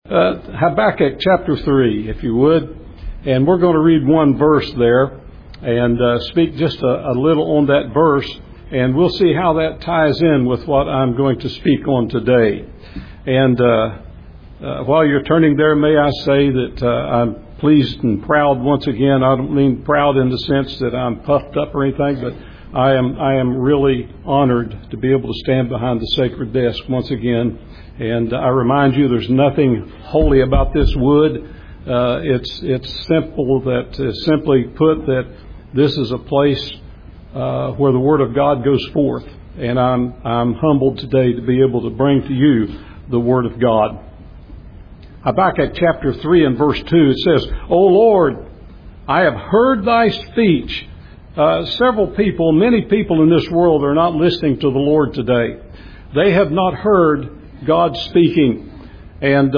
Habakkuk chapter 3, if you would. And we're going to read one verse there and speak just a little on that verse. And we'll see how that ties in with what I'm going to speak on today. And while you're turning there, may I say that I'm pleased and proud once again. I don't mean proud in the sense that I'm puffed up or anything, but I am really honored to be able to stand behind the sacred desk once again. And I remind you, there's nothing holy about this wood. It's simple that simply put that this is a place where the Word of God goes forth. And I'm humbled today to be able to bring to you the Word of God. Habakkuk chapter 3 and verse 2, it says, O Lord, I have heard thy speech. Many people in this world are not listening to the Lord today. They have not heard God speaking. And,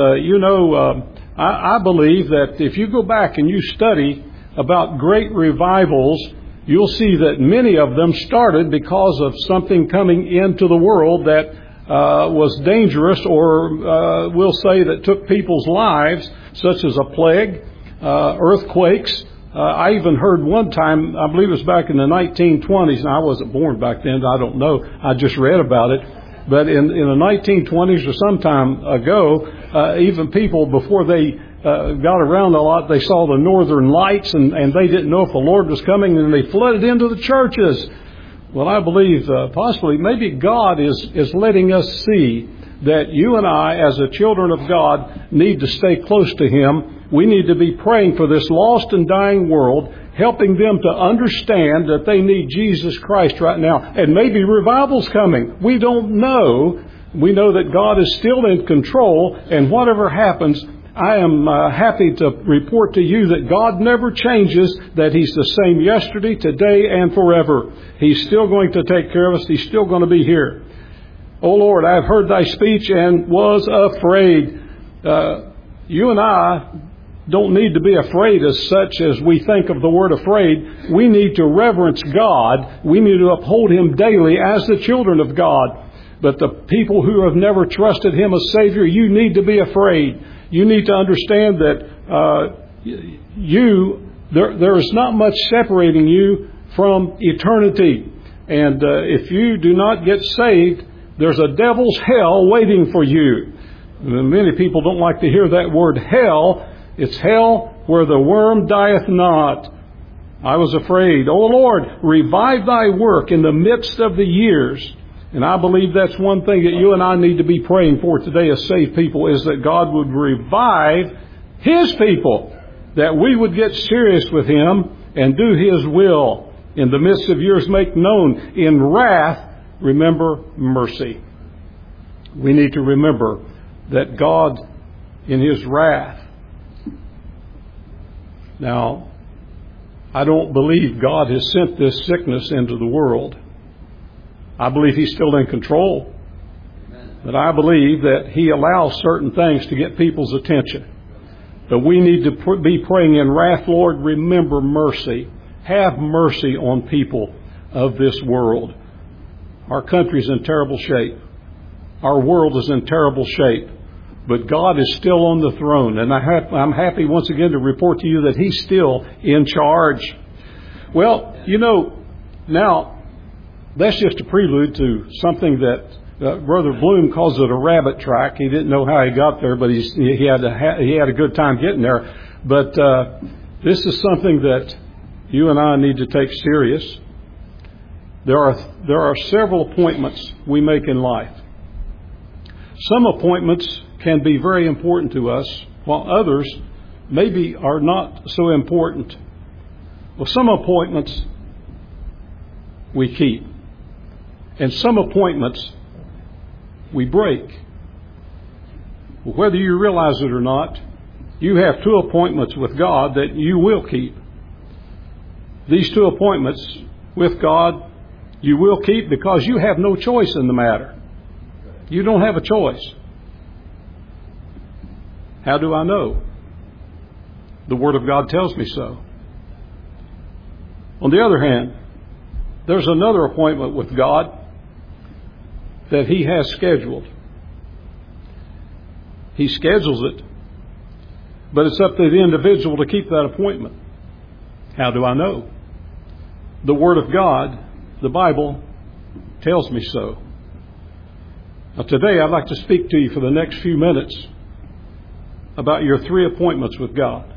I believe that if you go back and you study about great revivals, you'll see that many of them started because of something coming into the world that was dangerous, or we'll say that took people's lives, such as a plague, earthquakes. I even heard one time, I believe it was back in the 1920s, and I wasn't born back then, I don't know, I just read about it. But in the 1920s or some time ago, even people, before they got around a lot, they saw the northern lights, and they didn't know if the Lord was coming, and they flooded into the churches. Well, I believe possibly maybe God is letting us see that you and I, as the children of God, need to stay close to Him. We need to be praying for this lost and dying world, helping them to understand that they need Jesus Christ right now. And maybe revival's coming. We don't know. We know that God is still in control, and whatever happens, I am happy to report to you that God never changes, that He's the same yesterday, today, and forever. He's still going to take care of us. He's still going to be here. O Lord, I have heard thy speech and was afraid. You and I don't need to be afraid as such as we think of the word afraid. We need to reverence God. We need to uphold Him daily as the children of God. But the people who have never trusted Him as Savior, you need to be afraid. You need to understand that there is not much separating you from eternity. And if you do not get saved, there's a devil's hell waiting for you. And many people don't like to hear that word hell. It's hell where the worm dieth not. I was afraid. O Lord, revive thy work in the midst of the years. And I believe that's one thing that you and I need to be praying for today as saved people, is that God would revive His people, that we would get serious with Him and do His will. In the midst of years make known. In wrath, remember mercy. We need to remember that God, in His wrath. Now, I don't believe God has sent this sickness into the world. I believe He's still in control. But I believe that He allows certain things to get people's attention. But we need to be praying in wrath, Lord, remember mercy. Have mercy on people of this world. Our country's in terrible shape. Our world is in terrible shape. But God is still on the throne. And I'm happy once again to report to you that He's still in charge. Well, now, that's just a prelude to something that Brother Bloom calls it a rabbit track. He didn't know how he got there, but he had a good time getting there. But this is something that you and I need to take serious. There are several appointments we make in life. Some appointments can be very important to us, while others maybe are not so important. Well, some appointments we keep, and some appointments we break. Well, whether you realize it or not, you have two appointments with God that you will keep. These two appointments with God you will keep because you have no choice in the matter. You don't have a choice. How do I know? The Word of God tells me so. On the other hand, there's another appointment with God that He has scheduled. He schedules it But it's up to the individual to keep that appointment. How do I know? The Word of God, the Bible, tells me so. Now today I'd like to speak to you for the next few minutes about your 3 appointments with God.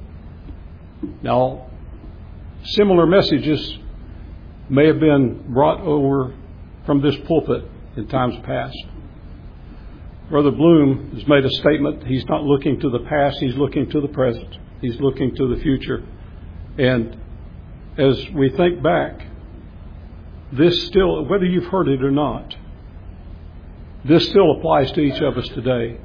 Now, similar messages may have been brought over from this pulpit in times past. Brother Bloom has made a statement. He's not looking to the past, he's looking to the present. He's looking to the future. And as we think back, this still, whether you've heard it or not, this still applies to each of us today.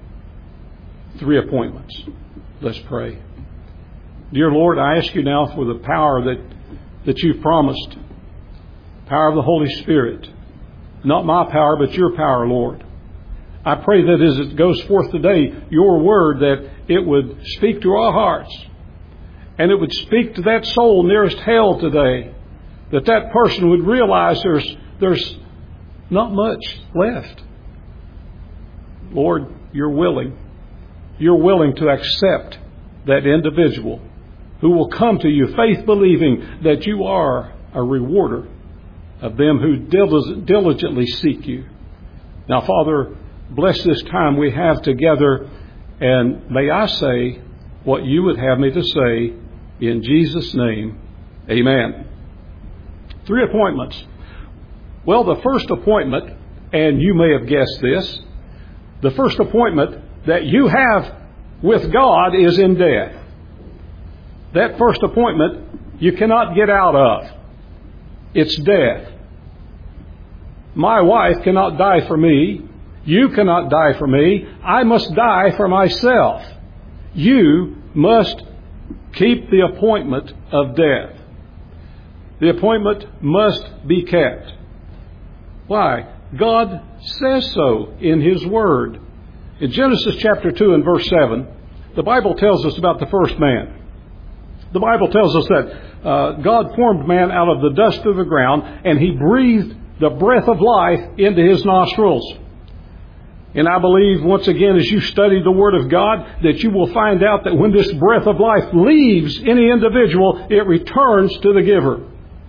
3 appointments. Let's pray. Dear Lord, I ask you now for the power that you've promised. Power of the Holy Spirit. Not my power, but your power, Lord. I pray that as it goes forth today, your word, that it would speak to our hearts. And it would speak to that soul nearest hell today. That person would realize there's not much left. Lord, you're willing. You're willing to accept that individual who will come to you faith believing that you are a rewarder of them who diligently seek you. Now, Father, bless this time we have together, and may I say what you would have me to say in Jesus' name. Amen. 3 appointments. Well, the first appointment, and you may have guessed this, the first appointment that you have with God is in death. That first appointment you cannot get out of. It's death. My wife cannot die for me. You cannot die for me. I must die for myself. You must keep the appointment of death. The appointment must be kept. Why? God says so in His Word. In Genesis chapter 2 and verse 7, the Bible tells us about the first man. The Bible tells us that God formed man out of the dust of the ground, and He breathed the breath of life into his nostrils. And I believe, once again, as you study the Word of God, that you will find out that when this breath of life leaves any individual, it returns to the giver.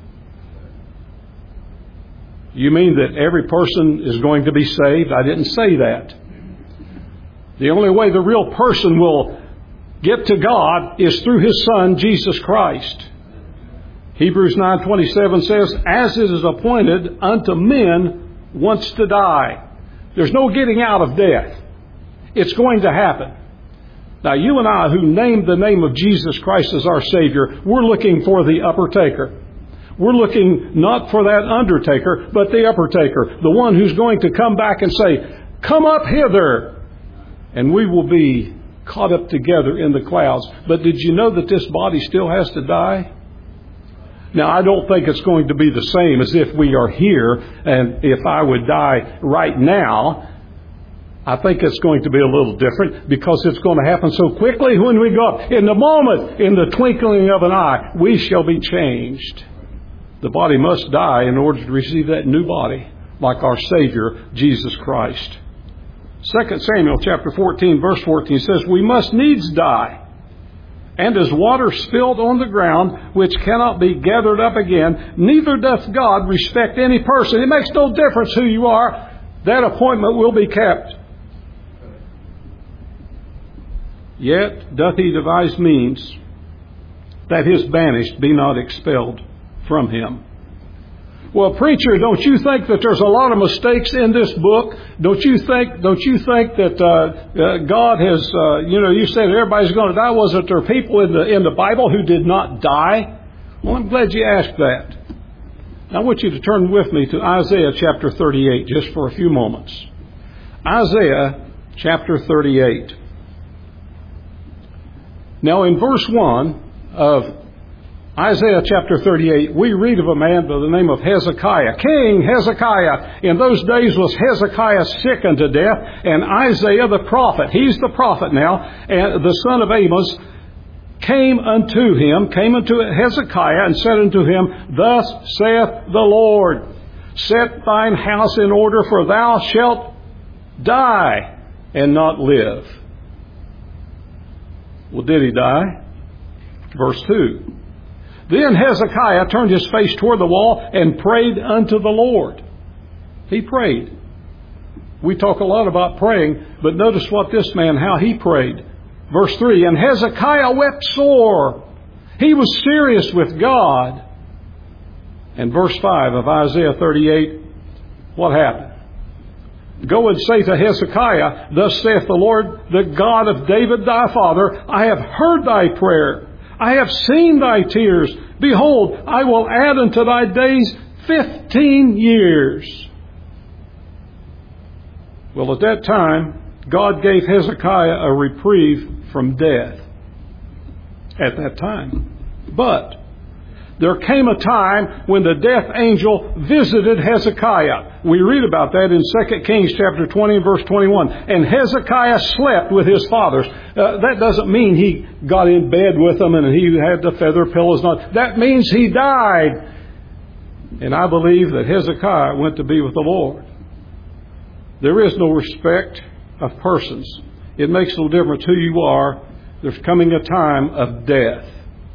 You mean that every person is going to be saved? I didn't say that. The only way the real person will get to God is through His Son, Jesus Christ. Hebrews 9:27 says, as it is appointed unto men once to die. There's no getting out of death. It's going to happen. Now, you and I, who named the name of Jesus Christ as our Savior, we're looking for the upper taker. We're looking not for that undertaker, but the upper taker, the one who's going to come back and say, come up hither, and we will be caught up together in the clouds. But did you know that this body still has to die? Now, I don't think it's going to be the same as if we are here, and if I would die right now, I think it's going to be a little different, because it's going to happen so quickly when we go up. In the moment, in the twinkling of an eye, we shall be changed. The body must die in order to receive that new body, like our Savior, Jesus Christ. 2 Samuel chapter 14, verse 14 says, we must needs die. And as water spilled on the ground, which cannot be gathered up again, neither doth God respect any person. It makes no difference who you are. That appointment will be kept. Yet doth He devise means that His banished be not expelled from Him. Well, preacher, don't you think that there's a lot of mistakes in this book? Don't you think that God has, you said everybody's going to die. Wasn't there people in the Bible who did not die? Well, I'm glad you asked that. Now, I want you to turn with me to Isaiah chapter 38 just for a few moments. Isaiah chapter 38. Now, in verse 1 of Isaiah chapter 38, we read of a man by the name of Hezekiah. King Hezekiah. In those days was Hezekiah sick unto death, and Isaiah the prophet, he's the prophet now, and the son of Amos, came unto Hezekiah and said unto him, thus saith the Lord, set thine house in order, for thou shalt die and not live. Well, did he die? Verse 2. Then Hezekiah turned his face toward the wall and prayed unto the Lord. He prayed. We talk a lot about praying, but notice what this man, how he prayed. Verse 3, and Hezekiah wept sore. He was serious with God. And verse 5 of Isaiah 38, what happened? Go and say to Hezekiah, thus saith the Lord, the God of David thy father, I have heard thy prayer. I have seen thy tears. Behold, I will add unto thy days 15 years. Well, at that time, God gave Hezekiah a reprieve from death. At that time. But there came a time when the death angel visited Hezekiah. We read about that in 2 Kings chapter 20 and verse 21. And Hezekiah slept with his fathers. That doesn't mean he got in bed with them and he had the feather pillows. That means he died. And I believe that Hezekiah went to be with the Lord. There is no respect of persons. It makes no difference who you are. There's coming a time of death.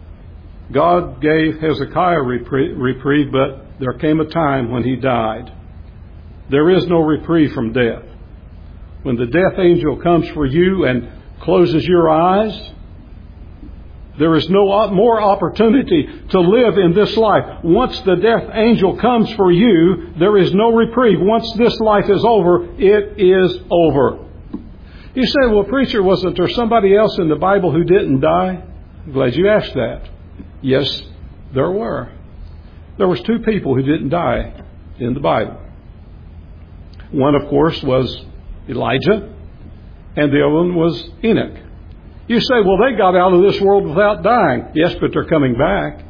God gave Hezekiah reprieve, but there came a time when he died. There is no reprieve from death. When the death angel comes for you and closes your eyes, there is no more opportunity to live in this life. Once the death angel comes for you, there is no reprieve. Once this life is over, it is over. You say, well, preacher, wasn't there somebody else in the Bible who didn't die? I'm glad you asked that. Yes, there were. There was two people who didn't die in the Bible. One, of course, was Elijah, and the other one was Enoch. You say, well, they got out of this world without dying. Yes, but they're coming back.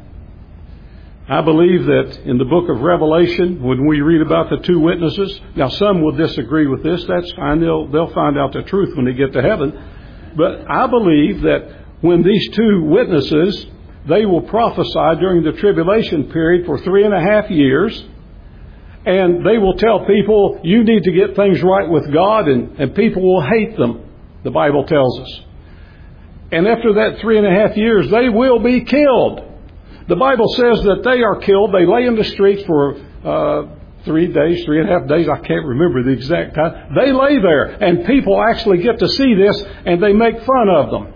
I believe that in the book of Revelation, when we read about the two witnesses, now some will disagree with this. That's fine. They'll find out the truth when they get to heaven. But I believe that when these two witnesses, they will prophesy during the tribulation period for 3.5 years. And they will tell people, you need to get things right with God, and people will hate them, the Bible tells us. And after that 3.5 years, they will be killed. The Bible says that they are killed. They lay in the streets for 3 days, 3.5 days. I can't remember the exact time. They lay there, and people actually get to see this, and they make fun of them.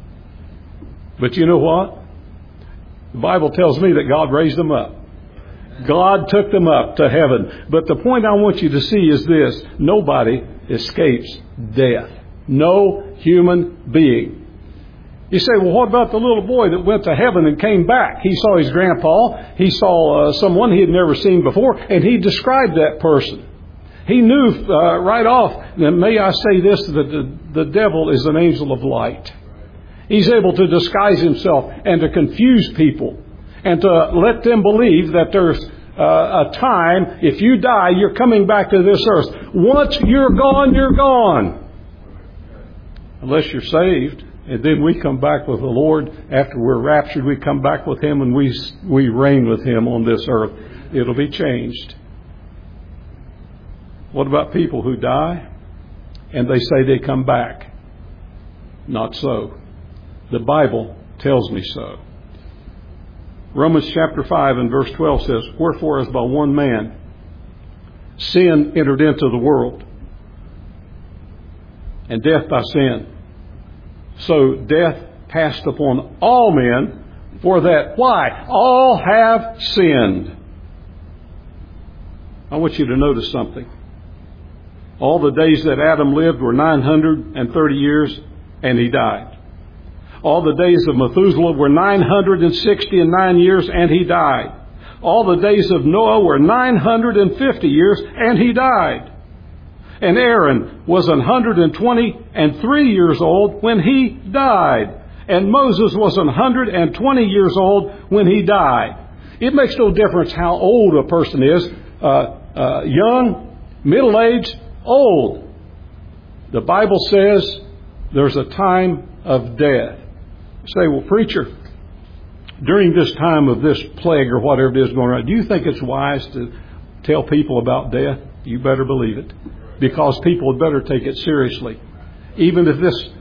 But you know what? The Bible tells me that God raised them up. God took them up to heaven. But the point I want you to see is this. Nobody escapes death. No human being. You say, well, what about the little boy that went to heaven and came back? He saw his grandpa. He saw someone he had never seen before, and he described that person. He knew right off, and may I say this, that the devil is an angel of light. He's able to disguise himself and to confuse people and to let them believe that there's a time, if you die, you're coming back to this earth. Once you're gone, you're gone. Unless you're saved. And then we come back with the Lord. After we're raptured, we come back with Him and we reign with Him on this earth. It'll be changed. What about people who die and they say they come back? Not so. The Bible tells me so. Romans chapter 5 and verse 12 says, wherefore as by one man sin entered into the world, and death by sin. So death passed upon all men, for that, why? All have sinned. I want you to notice something. All the days that Adam lived were 930 years, and he died. All the days of Methuselah were 969 years, and he died. All the days of Noah were 950 years, and he died. And Aaron was 123 years old when he died. And Moses was 120 years old when he died. It makes no difference how old a person is, young, middle-aged, old. The Bible says there's a time of death. You say, well, preacher, during this time of this plague or whatever it is going on, do you think it's wise to tell people about death? You better believe it. Because people had better take it seriously. Even if this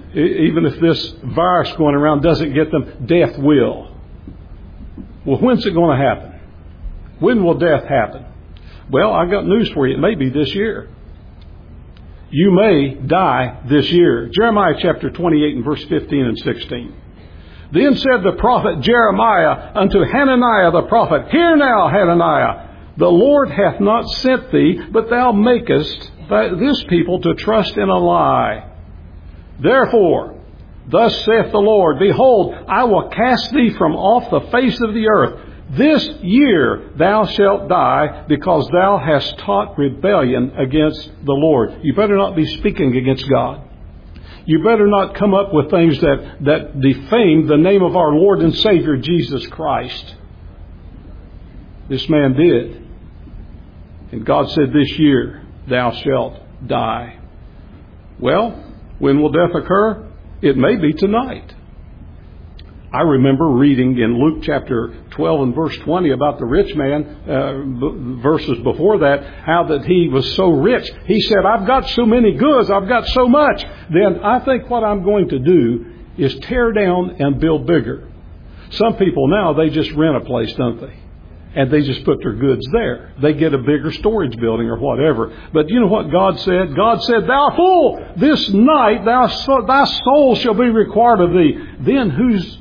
even if this virus going around doesn't get them, death will. Well, when's it going to happen? When will death happen? Well, I got news for you. It may be this year. You may die this year. Jeremiah chapter 28 and verse 15 and 16. Then said the prophet Jeremiah unto Hananiah the prophet, Hear now, Hananiah, the Lord hath not sent thee, but thou makest this people to trust in a lie. Therefore, thus saith the Lord, Behold, I will cast thee from off the face of the earth. This year thou shalt die, because thou hast taught rebellion against the Lord. You better not be speaking against God. You better not come up with things that defame the name of our Lord and Savior, Jesus Christ. This man did. And God said, This year thou shalt die. Well, when will death occur? It may be tonight. I remember reading in Luke chapter 12 and verse 20 about the rich man, verses before that, how that he was so rich. He said, I've got so many goods, I've got so much. Then I think what I'm going to do is tear down and build bigger. Some people now, they just rent a place, don't they? And they just put their goods there. They get a bigger storage building or whatever. But you know what God said? God said, Thou fool, this night thy soul shall be required of thee. Then whose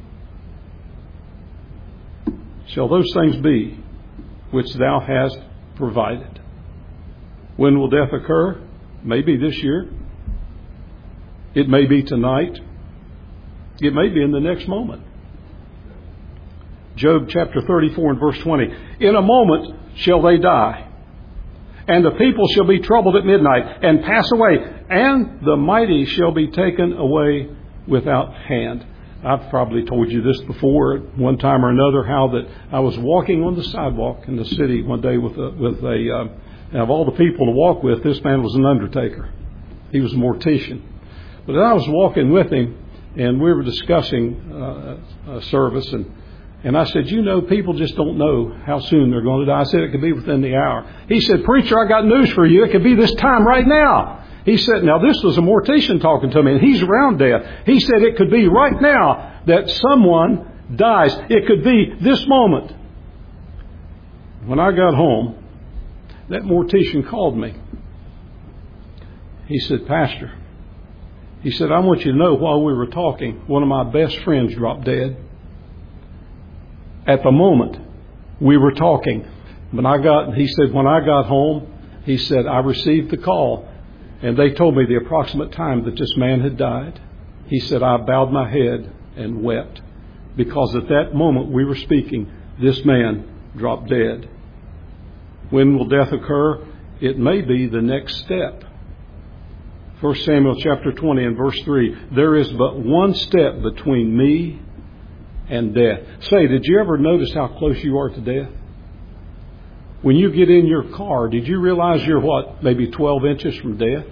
shall those things be which thou hast provided? When will death occur? Maybe this year. It may be tonight. It may be in the next moment. Job chapter 34 and verse 20. In a moment shall they die, and the people shall be troubled at midnight, and pass away, and the mighty shall be taken away without hand. I've probably told you this before at one time or another, how that I was walking on the sidewalk in the city one day with of all the people to walk with, this man was an undertaker. He was a mortician. But I was walking with him, and we were discussing a service, and I said, you know, people just don't know how soon they're going to die. I said, it could be within the hour. He said, Preacher, I got news for you. It could be this time right now. He said, now this was a mortician talking to me, and he's around death. He said it could be right now that someone dies. It could be this moment. When I got home, that mortician called me. He said, Pastor, he said, I want you to know while we were talking, one of my best friends dropped dead. At the moment we were talking, he said, when I got home, he said, I received the call. And they told me the approximate time that this man had died. He said, I bowed my head and wept, because at that moment we were speaking, this man dropped dead. When will death occur? It may be the next step. 1 Samuel chapter 20 and verse 3, there is but one step between me and death. Say, did you ever notice how close you are to death? When you get in your car, did you realize you're maybe 12 inches from death?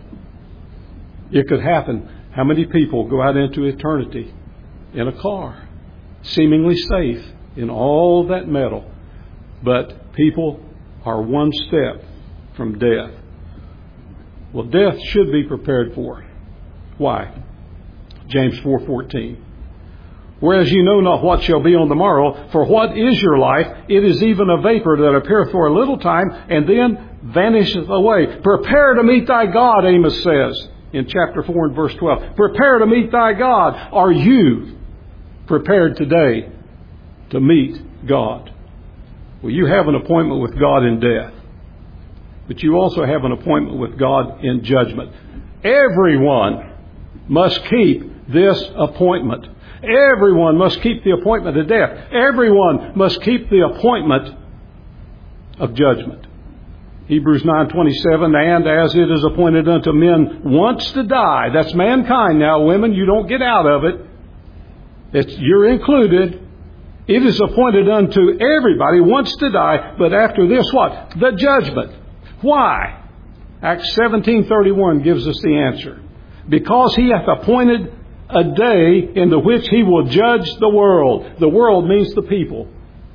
It could happen. How many people go out into eternity in a car, seemingly safe in all that metal, but people are one step from death. Well, death should be prepared for. Why? James 4:14. Whereas you know not what shall be on the morrow, for what is your life? It is even a vapor that appeareth for a little time, and then vanisheth away. Prepare to meet thy God, Amos says in chapter 4 and verse 12. Prepare to meet thy God. Are you prepared today to meet God? Well, you have an appointment with God in death, but you also have an appointment with God in judgment. Everyone must keep this appointment. Everyone must keep the appointment of death. Everyone must keep the appointment of judgment. Hebrews 9:27, and as it is appointed unto men once to die. That's mankind now, women. You don't get out of it. You're included. It is appointed unto everybody once to die, but after this what? The judgment. Why? Acts 17:31 gives us the answer. Because he hath appointed a day in the which he will judge the world. The world means the people.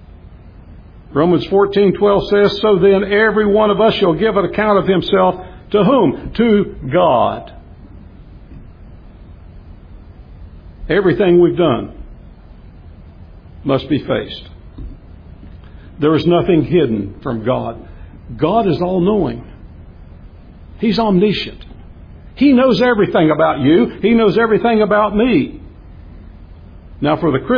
Romans 14:12 says, so then every one of us shall give an account of himself to whom? To God. Everything we've done must be faced. There is nothing hidden from God. God is all-knowing. He's omniscient. He knows everything about you. He knows everything about me. Now, for the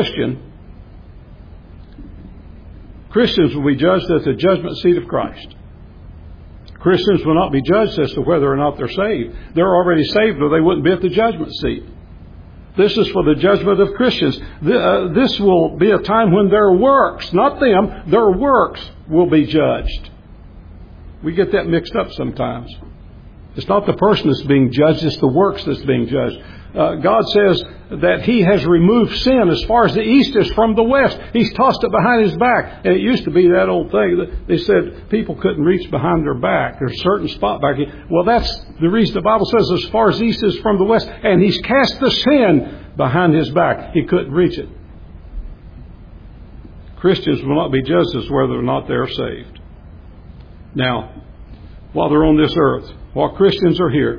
Christians will be judged at the judgment seat of Christ. Christians will not be judged as to whether or not they're saved. They're already saved, or they wouldn't be at the judgment seat. This is for the judgment of Christians. This will be a time when their works, not them, their works will be judged. We get that mixed up sometimes. It's not the person that's being judged, it's the works that's being judged. God says that He has removed sin as far as the east is from the west. He's tossed it behind His back. And it used to be that old thing that they said people couldn't reach behind their back. There's a certain spot back here. Well, that's the reason the Bible says as far as the east is from the west. And He's cast the sin behind His back. He couldn't reach it. Christians will not be judged as whether or not they're saved. Now, while they're on this earth, while Christians are here,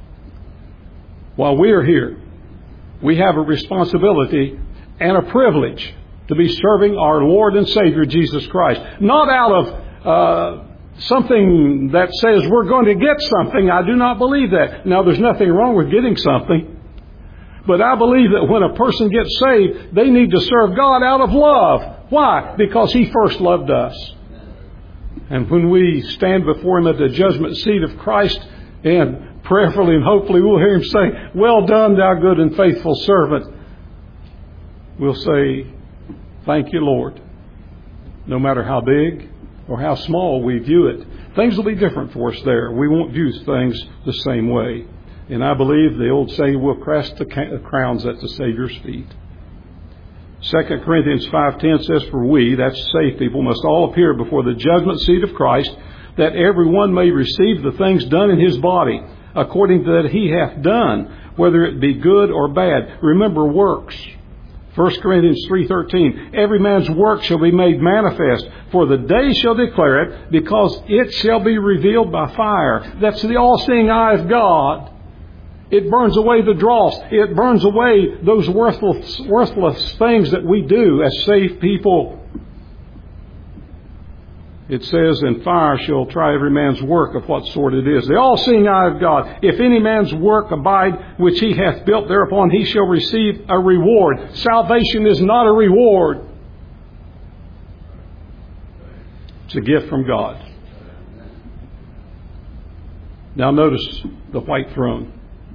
while we are here, we have a responsibility and a privilege to be serving our Lord and Savior, Jesus Christ. Not out of something that says we're going to get something. I do not believe that. Now, there's nothing wrong with getting something. But I believe that when a person gets saved, they need to serve God out of love. Why? Because He first loved us. And when we stand before Him at the judgment seat of Christ, and prayerfully and hopefully we'll hear Him say, "Well done, thou good and faithful servant," we'll say, "Thank you, Lord." No matter how big or how small we view it, things will be different for us there. We won't view things the same way. And I believe the old saying, we'll cast the crowns at the Savior's feet. 2 Corinthians 5:10 says, "For we," that's saved people, "must all appear before the judgment seat of Christ, that every one may receive the things done in his body, according to that he hath done, whether it be good or bad." Remember works. 1 Corinthians 3:13, "Every man's work shall be made manifest, for the day shall declare it, because it shall be revealed by fire." That's the all-seeing eye of God. It burns away the dross. It burns away those worthless things that we do as saved people. It says, "And fire shall try every man's work of what sort it is." The all-seeing eye of God. "If any man's work abide, which he hath built thereupon, he shall receive a reward." Salvation is not a reward. It's a gift from God. Now notice the white throne.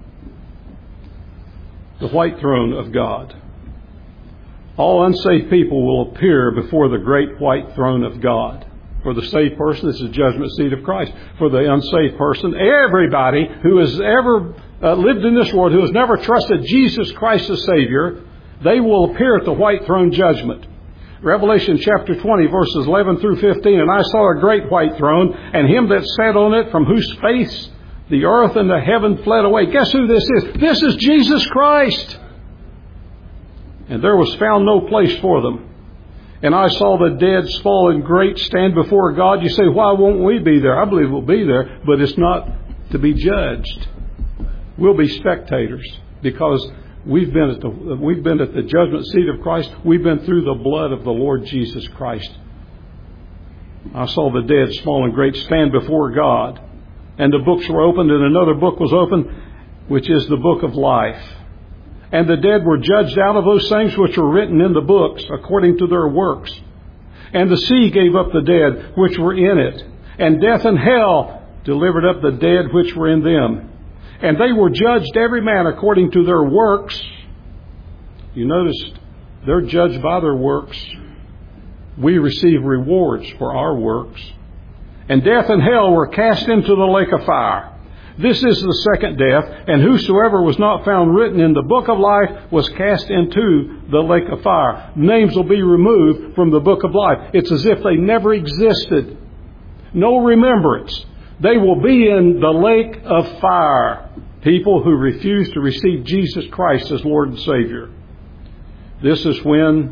The white throne of God. All unsaved people will appear before the great white throne of God. For the saved person, it's the judgment seat of Christ. For the unsaved person, everybody who has ever lived in this world, who has never trusted Jesus Christ as Savior, they will appear at the white throne judgment. Revelation chapter 20, verses 11 through 15, "And I saw a great white throne, and Him that sat on it, from whose face the earth and the heaven fled away." Guess who this is? This is Jesus Christ. "And there was found no place for them. And I saw the dead, small and great, stand before God." You say, why won't we be there? I believe we'll be there, but it's not to be judged. We'll be spectators, because we've been at the judgment seat of Christ. We've been through the blood of the Lord Jesus Christ. "I saw the dead, small and great, stand before God. And the books were opened, and another book was opened, which is the book of life. And the dead were judged out of those things which were written in the books, according to their works. And the sea gave up the dead which were in it. And death and hell delivered up the dead which were in them. And they were judged every man according to their works." You notice they're judged by their works. We receive rewards for our works. "And death and hell were cast into the lake of fire. This is the second death, and whosoever was not found written in the book of life was cast into the lake of fire." Names will be removed from the book of life. It's as if they never existed. No remembrance. They will be in the lake of fire. People who refuse to receive Jesus Christ as Lord and Savior. This is when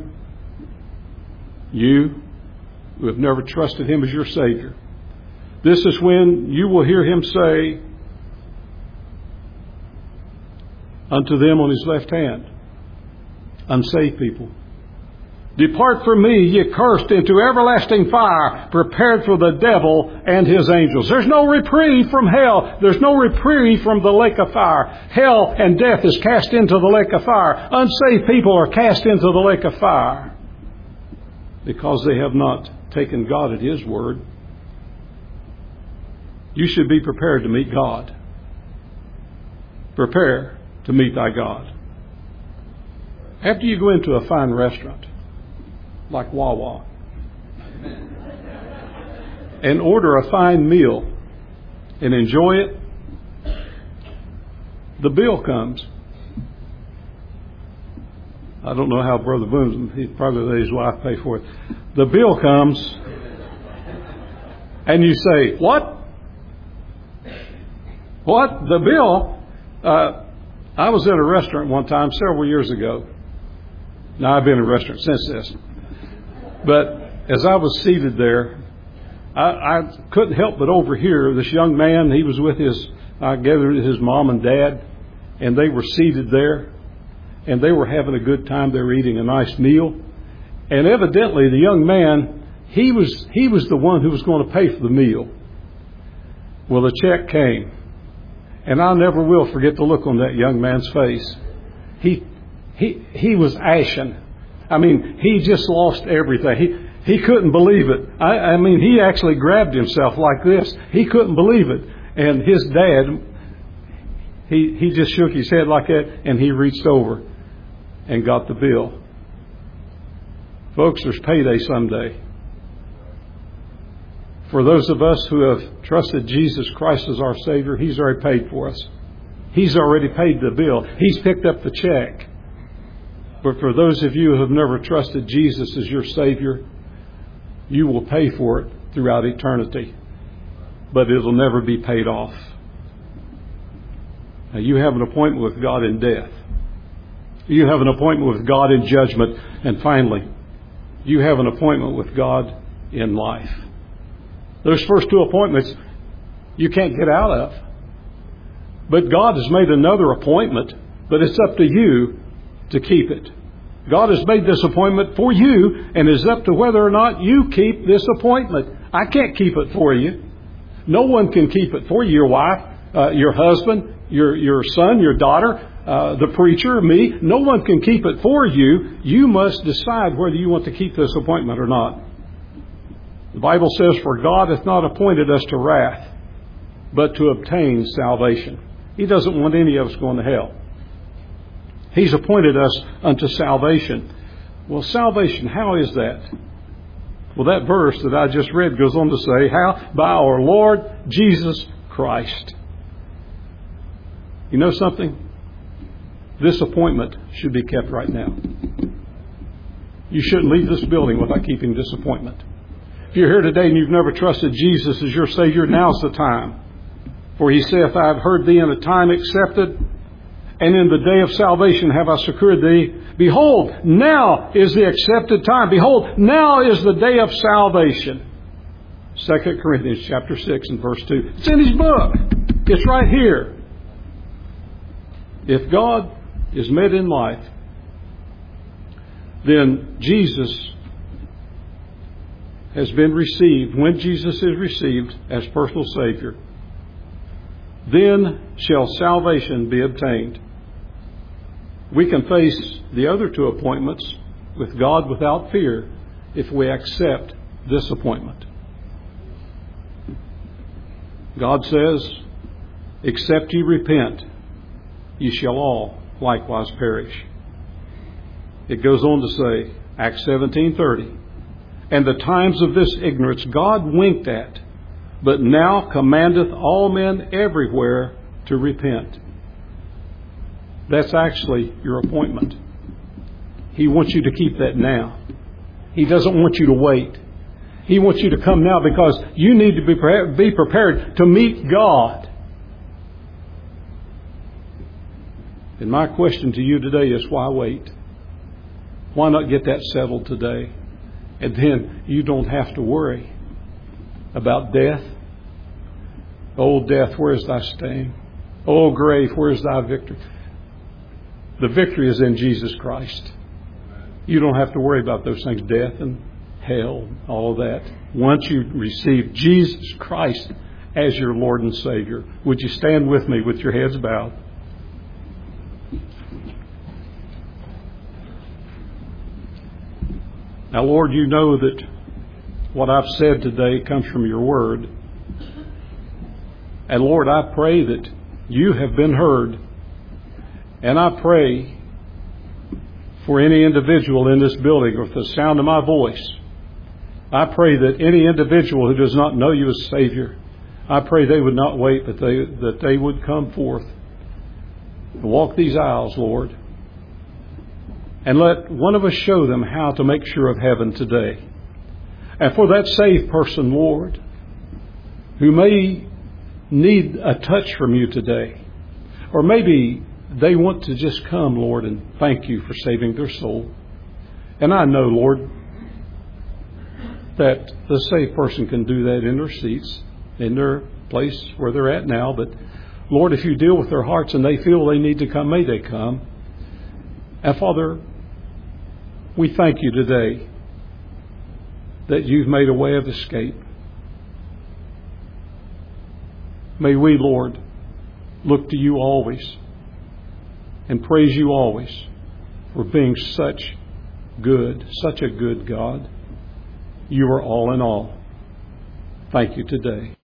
you, who have never trusted Him as your Savior, this is when you will hear Him say unto them on His left hand, Unsaved people. Depart from me, ye cursed, into everlasting fire, prepared for the devil and his angels. There's no reprieve from hell. There's no reprieve from the lake of fire. Hell and death is cast into the lake of fire. Unsaved people are cast into the lake of fire because they have not taken God at His word. You should be prepared to meet God. Prepare to meet thy God. After you go into a fine restaurant, like Wawa, and order a fine meal and enjoy it, the bill comes. I don't know how Brother Boone, he probably let his wife pay for it. The bill comes, and you say, "What? What? The bill?" I was in a restaurant one time several years ago. Now, I've been in a restaurant since this. But as I was seated there, I couldn't help but overhear this young man. He was with I gathered his mom and dad, and they were seated there, and they were having a good time. They were eating a nice meal. And evidently, the young man, he was the one who was going to pay for the meal. Well, the check came. And I never will forget the look on that young man's face. He was ashen. I mean, he just lost everything. He couldn't believe it. I mean, he actually grabbed himself like this. He couldn't believe it. And his dad, he just shook his head like that, and he reached over and got the bill. Folks, there's payday someday. For those of us who have trusted Jesus Christ as our Savior, He's already paid for us. He's already paid the bill. He's picked up the check. But for those of you who have never trusted Jesus as your Savior, you will pay for it throughout eternity. But it'll never be paid off. Now, you have an appointment with God in death. You have an appointment with God in judgment. And finally, you have an appointment with God in life. Those first two appointments you can't get out of. But God has made another appointment, but it's up to you to keep it. God has made this appointment for you, and it's up to whether or not you keep this appointment. I can't keep it for you. No one can keep it for you. Your wife, your husband, your son, your daughter, the preacher, me. No one can keep it for you. You must decide whether you want to keep this appointment or not. The Bible says, "For God hath not appointed us to wrath, but to obtain salvation." He doesn't want any of us going to hell. He's appointed us unto salvation. Well, salvation, how is that? Well, that verse that I just read goes on to say, how? By our Lord Jesus Christ. You know something? This appointment should be kept right now. You shouldn't leave this building without keeping this appointment. If you're here today and you've never trusted Jesus as your Savior, now's the time. For He saith, "I have heard thee in a time accepted, and in the day of salvation have I secured thee. Behold, now is the accepted time. Behold, now is the day of salvation." 2 Corinthians chapter 6 and verse 2. It's in His book. It's right here. If God is met in life, then Jesus has been received. When Jesus is received as personal Savior, then shall salvation be obtained. We can face the other two appointments with God without fear if we accept this appointment. God says, "Except ye repent, ye shall all likewise perish." It goes on to say, Acts 17:30, "And the times of this ignorance God winked at, but now commandeth all men everywhere to repent." That's actually your appointment. He wants you to keep that now. He doesn't want you to wait. He wants you to come now because you need to be prepared to meet God. And my question to you today is, why wait? Why not get that settled today? And then you don't have to worry about death. "O death, where is thy sting? O grave, where is thy victory?" The victory is in Jesus Christ. You don't have to worry about those things, death and hell, all of that. Once you receive Jesus Christ as your Lord and Savior, would you stand with me with your heads bowed? Now, Lord, you know that what I've said today comes from your word. And Lord, I pray that you have been heard. And I pray for any individual in this building with the sound of my voice. I pray that any individual who does not know you as Savior, I pray they would not wait, but that they would come forth and walk these aisles, Lord. And let one of us show them how to make sure of heaven today. And for that saved person, Lord, who may need a touch from you today, or maybe they want to just come, Lord, and thank you for saving their soul. And I know, Lord, that the saved person can do that in their seats, in their place where they're at now. But, Lord, if you deal with their hearts and they feel they need to come, may they come. And, Father, we thank you today that you've made a way of escape. May we, Lord, look to you always and praise you always for being such a good God. You are all in all. Thank you today.